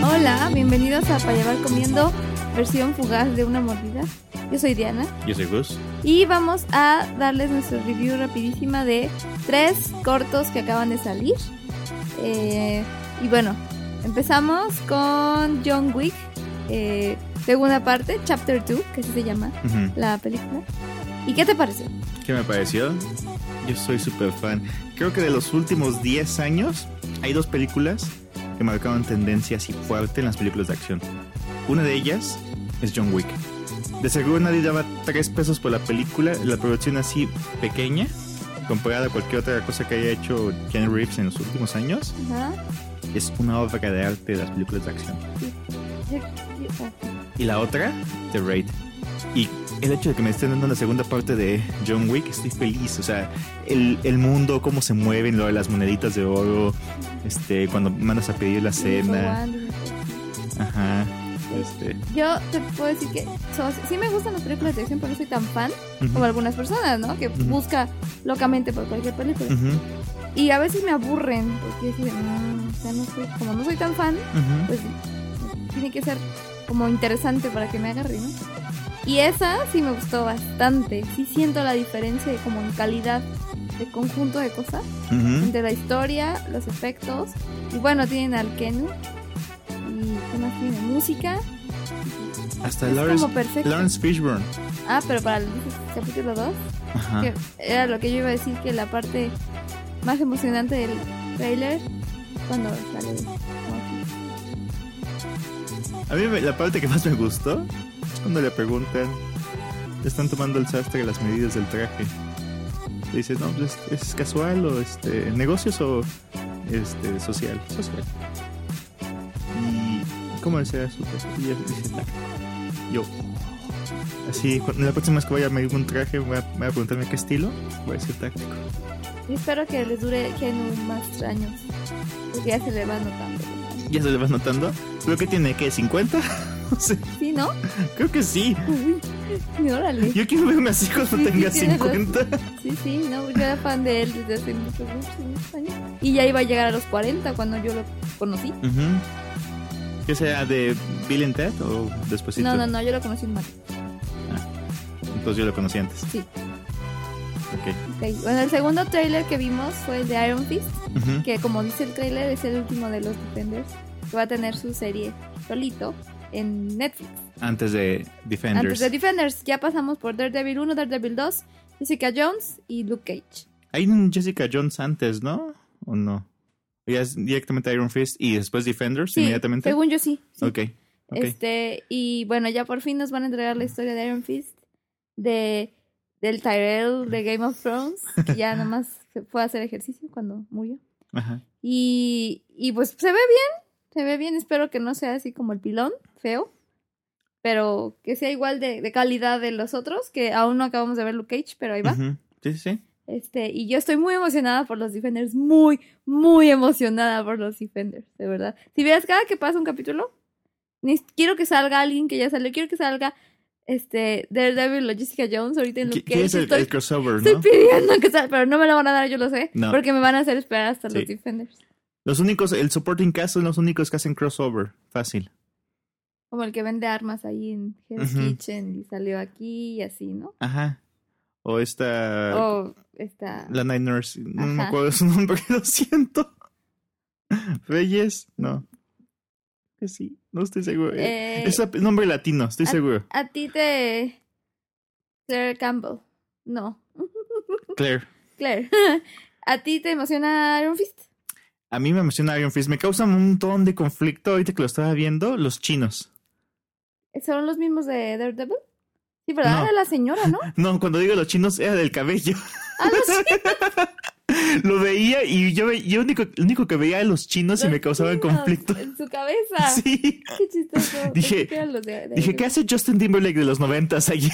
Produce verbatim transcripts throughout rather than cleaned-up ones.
Hola, bienvenidos a Para Llevar Comiendo, versión fugaz de una mordida. Yo soy Diana. Yo soy Gus. Y vamos a darles nuestro review rapidísima de tres cortos que acaban de salir. Eh, y bueno, empezamos con John Wick, eh, segunda parte, Chapter dos, que así se llama uh-huh. la película. ¿Y qué te pareció? ¿Qué me pareció? Yo soy súper fan. Creo que de los últimos diez años hay dos películas que marcaron tendencia así fuerte en las películas de acción. Una de ellas es John Wick. De seguro nadie daba tres pesos por la película, la producción así pequeña, comparada a cualquier otra cosa que haya hecho Keanu Reeves en los últimos años. Uh-huh. Es una obra de arte de las películas de acción. Y la otra, The Raid. Y el hecho de que me estén dando la segunda parte de John Wick, estoy feliz. O sea, el, el mundo, cómo se mueven, lo de las moneditas de oro, este, cuando mandas a pedir la cena. Ajá. Este. Yo te puedo decir que so, sí me gustan las películas de acción, pero no soy tan fan uh-huh. como algunas personas, ¿no? Que uh-huh. busca locamente por cualquier película. Uh-huh. Y a veces me aburren, porque dicen, no, o sea, no soy, como no soy tan fan, uh-huh. pues tiene que ser como interesante para que me agarre, ¿no? Y esa sí me gustó bastante. Sí siento la diferencia de como en calidad de conjunto de cosas uh-huh. entre la historia, los efectos. Y bueno, tienen al Keanu. Y ¿qué más tiene? Música. Hasta Lawrence, Lawrence Fishburne. Ah, pero para el capítulo dos, que era lo que yo iba a decir, que la parte más emocionante del trailer cuando sale. A mí la parte que más me gustó es cuando le preguntan, le están tomando el sastre las medidas del traje. Le dicen, no, pues es, es casual o este negocios o este social, social. Y ¿cómo decía su cosa? Y ella dice, yo, así, la próxima vez que vaya a medir un traje, me voy a, me voy a preguntarme qué estilo, voy a decir táctico. Y espero que les dure Keanu más años, porque ya se le va notando. ¿Ya se le va notando? Creo que tiene, ¿qué? ¿cincuenta? No sé. ¿Sí, no? Creo que sí. Uy, órale. Yo quiero verme así cuando sí, tenga sí, cincuenta. Sí, sí, no, yo era fan de él desde hace muchos, muchos años. Y ya iba a llegar a los cuarenta cuando yo lo conocí. Uh-huh. ¿Que sea de Bill and Ted o despuésito? No, no, no, yo lo conocí en Matrix. Ah, entonces yo lo conocí antes. Sí. Okay. Okay. Bueno, el segundo trailer que vimos fue el de Iron Fist, uh-huh. que como dice el trailer es el último de los Defenders, que va a tener su serie solito en Netflix. Antes de Defenders. Antes de Defenders. Ya pasamos por Daredevil uno, Daredevil dos, Jessica Jones y Luke Cage. Hay un Jessica Jones antes, ¿no? ¿O no? ¿Ya es directamente Iron Fist y después Defenders sí, inmediatamente? Según yo sí. sí. Okay. ok. Este, y bueno, ya por fin nos van a entregar la historia de Iron Fist, de del Tyrell de Game of Thrones, que ya nomás se fue a hacer ejercicio cuando murió. Ajá. Y, y pues se ve bien, se ve bien. Espero que no sea así como el pilón, feo, pero que sea igual de, de calidad de los otros, que aún no acabamos de ver Luke Cage, pero ahí va. Uh-huh. Sí, sí, sí. Este, y yo estoy muy emocionada por los Defenders, muy, muy emocionada por los Defenders, de verdad. Si vieras cada que pasa un capítulo, ni, quiero que salga alguien que ya salió, quiero que salga este Daredevil o Jessica Jones ahorita en Luke Cage. ¿Qué es el, estoy, el crossover, estoy no? Estoy pidiendo que salga, pero no me lo van a dar, yo lo sé, no. porque me van a hacer esperar hasta sí. los Defenders. Los únicos, el supporting cast son los únicos que hacen crossover, fácil. Como el que vende armas ahí en Hell's uh-huh. Kitchen y salió aquí y así, ¿no? Ajá. O esta... O esta... La Night Nurse, no me acuerdo de su nombre, lo siento. Reyes, no. Que sí, no estoy seguro. Eh, es el nombre latino, estoy a, seguro. A ti te... Claire Campbell, no. Claire. Claire. ¿A ti te emociona Iron Fist? A mí me emociona Iron Fist. Me causa un montón de conflicto ahorita que lo estaba viendo, los chinos. ¿Son los mismos de Daredevil? Sí, ¿verdad? No. Era la señora, ¿no? No, cuando digo los chinos era del cabello. Ah, los chinos. Lo veía y yo, yo único, único que veía a los chinos los y me causaban conflicto. En su cabeza. Sí. Qué chistoso. Dije, los de, de, dije de... ¿qué hace Justin Timberlake de los noventas allí?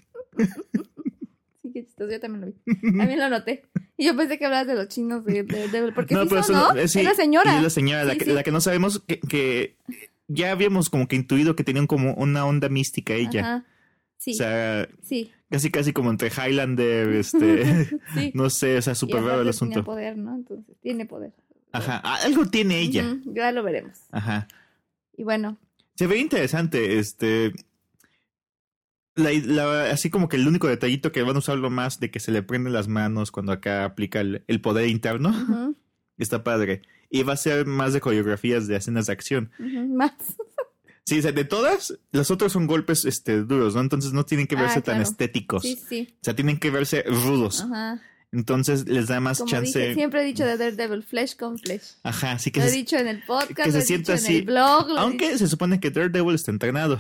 Sí, qué chistoso. Yo también lo vi. También lo noté. Y yo pensé que hablabas de los chinos de, de, de porque no, sí pero son, ¿no? Eh, sí, es la señora. Y es la señora, sí, la, que, sí. la que no sabemos que, que ya habíamos como que intuido que tenían como una onda mística ella. Ajá. Sí. O sea, sí. casi casi como entre Highlander, este, sí. no sé, o sea, súper raro el asunto. Tiene poder, ¿no? Entonces, tiene poder. Ajá, algo tiene ella. Uh-huh. Ya lo veremos. Ajá. Y bueno. Se ve interesante, este... La, la, así como que el único detallito que van a usarlo más de que se le prenden las manos cuando acá aplica el, el poder interno. Uh-huh. Está padre. Y va a ser más de coreografías de escenas de acción. Uh-huh. Más. Sí, o sea, de todas, los otros son golpes este, duros, ¿no? Entonces no tienen que verse ah, claro. tan estéticos. Sí, sí. O sea, tienen que verse rudos. Ajá. Entonces les da más como chance. Dije, siempre he dicho de Daredevil, flesh con flesh. Ajá, sí que lo se, he dicho en el podcast, que se lo he sienta dicho así. en el blog. Aunque he... se supone que Daredevil está entrenado.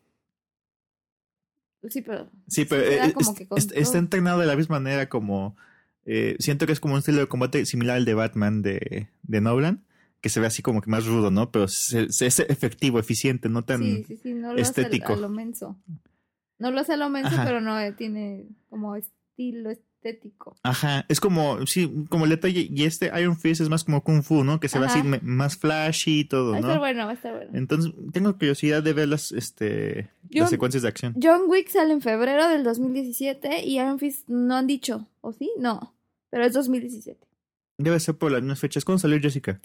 Sí, pero. Sí, pero sí, es, como que es, está entrenado de la misma manera como. Eh, siento que es como un estilo de combate similar al de Batman de, de Nolan, que se ve así como que más rudo, ¿no? Pero se, se, es efectivo, eficiente, no tan sí, sí, sí, no lo estético. Hace a lo menso. No lo hace a lo menso, Ajá. pero no eh, tiene como estilo estético. Ajá, es como, sí, como el detalle, y este Iron Fist es más como Kung Fu, ¿no? Que se Ajá. ve así me, más flashy y todo, ¿no? Va a estar bueno, va a estar bueno. Entonces, tengo curiosidad de ver las, este, John, las secuencias de acción. John Wick sale en febrero del dos mil diecisiete y Iron Fist no han dicho, ¿o sí? No, pero es dos mil diecisiete. Debe ser por las mismas fechas. ¿Cuándo salió Jessica?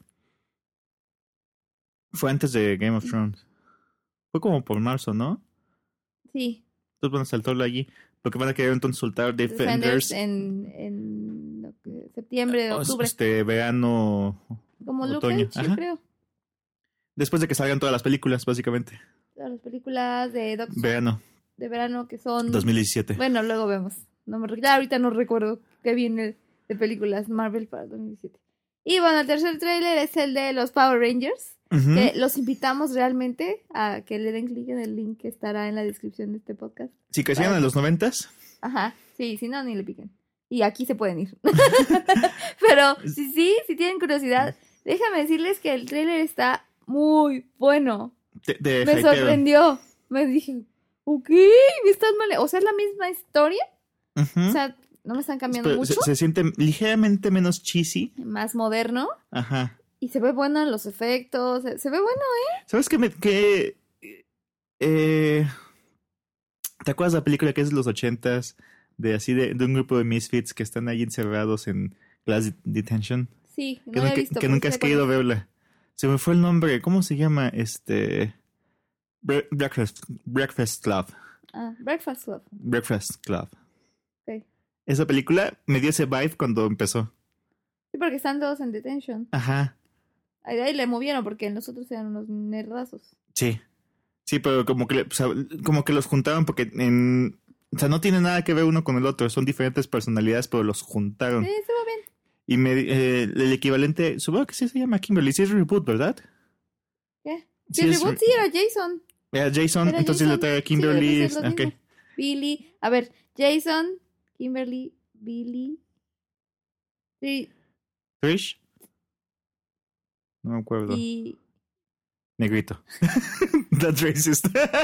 Fue antes de Game of Thrones. Fue como por marzo, ¿no? Sí. Entonces van a saltarlo allí. Porque van a querer entonces soltar Defenders, Defenders en, en septiembre, octubre. Este verano, como otoño. Luke Cage, yo creo. Después de que salgan todas las películas, básicamente. Todas las películas de Doctor Verano. De verano que son... dos mil diecisiete. Bueno, luego vemos. No me, ya ahorita no recuerdo qué viene de películas Marvel para dos mil diecisiete. Y bueno, el tercer tráiler es el de los Power Rangers. Uh-huh. Que los invitamos realmente a que le den clic en el link que estará en la descripción de este podcast. Si crecieron en los noventas. Ajá, sí, si no, ni le piquen. Y aquí se pueden ir. Pero si sí, si tienen curiosidad, déjame decirles que el tráiler está muy bueno. De, de me sorprendió. Me dije, ok, me están mal. O sea, es la misma historia. Uh-huh. O sea, no me están cambiando Pero mucho. Se, se siente ligeramente menos cheesy. Más moderno. Ajá. Y se ve bueno en los efectos. Se, se ve bueno, ¿eh? ¿Sabes qué? Me, que, eh, ¿te acuerdas de la película que es de los ochentas? De así de, de un grupo de misfits que están ahí encerrados en Class Detention. Sí, no que la nunca, he visto. Que nunca has querido verla. Se me fue el nombre. ¿Cómo se llama? Este... Bre- Breakfast, Breakfast Club. Ah, Breakfast Club. Breakfast Club. Okay. Esa película me dio ese vibe cuando empezó. Sí, porque están todos en detention. Ajá. Ahí, ahí le movieron porque nosotros eran unos nerdazos. Sí. Sí, pero como que, o sea, como que los juntaron porque en... O sea, no tiene nada que ver uno con el otro. Son diferentes personalidades, pero los juntaron. Sí, estuvo bien. Y me, eh, el equivalente... Supongo que sí se llama Kimberly. Sí es Reboot, ¿verdad? ¿Qué? Sí, sí Reboot re- sí era Jason. Era Jason, era entonces Jason. le trae a Kimberly. Sí, okay. Billy. A ver, Jason, Kimberly, Billy. Sí. Trish. No me acuerdo. Y... Negrito. That's racist.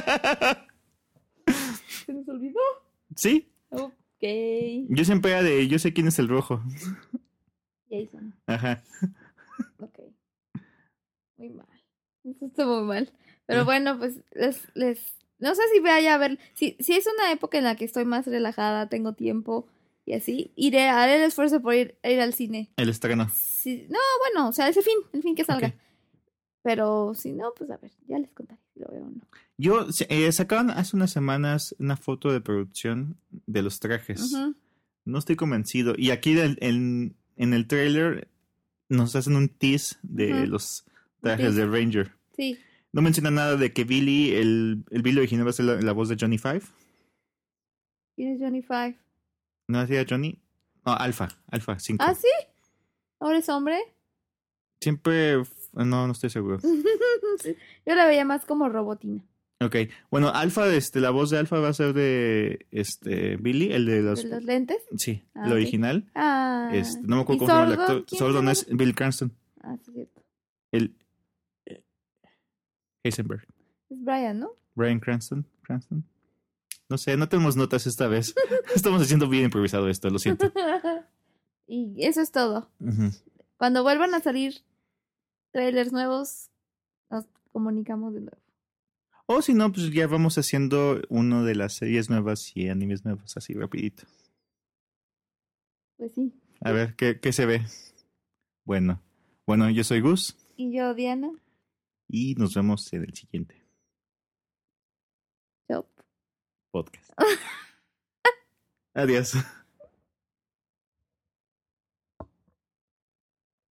¿Se nos olvidó? Sí. Ok. Yo siempre era de, yo sé quién es el rojo. Jason. Ajá. Ok. Muy mal. Eso estuvo muy mal. Pero bueno, pues les, les... No sé si vaya a ver... Si, si es una época en la que estoy más relajada, tengo tiempo y así, iré, haré el esfuerzo por ir, ir al cine. El estreno. Sí, no, bueno, o sea, ese fin, el fin que salga. Okay. Pero si no, pues a ver, ya les contaré si lo veo o no. Yo, eh, sacaron hace unas semanas una foto de producción de los trajes. Uh-huh. No estoy convencido. Y aquí en, en, en el trailer nos hacen un tease de uh-huh. los trajes de Ranger. Sí. No menciona nada de que Billy, el, el Billy original va a ser la, la voz de Johnny Five. ¿Quién es Johnny Five? ¿No hacía Johnny? No, Alpha, Alpha cinco. ¿Ah, sí? ¿Ahora es hombre? Siempre... No, no estoy seguro. Sí. Yo la veía más como Robotina. Ok. Bueno, Alpha, este, la voz de Alpha va a ser de este Billy, el de los... ¿De los lentes? Sí, ah, el okay. original. Ah. Este, no me acuerdo cómo se llama el actor. Sordon es Bill Cranston. Ah, sí, cierto. El... Heisenberg. Es Brian, ¿no? Brian Cranston. Cranston. No sé, no tenemos notas esta vez. Estamos haciendo bien improvisado esto, lo siento. Y eso es todo. Uh-huh. Cuando vuelvan a salir trailers nuevos, nos comunicamos de nuevo. O si no, pues ya vamos haciendo uno de las series nuevas y animes nuevos, así rapidito. Pues sí. A ver, ¿qué, qué se ve? Bueno. Bueno, yo soy Gus. Y yo, Diana. y nos vemos en el siguiente Chao. podcast. Adiós.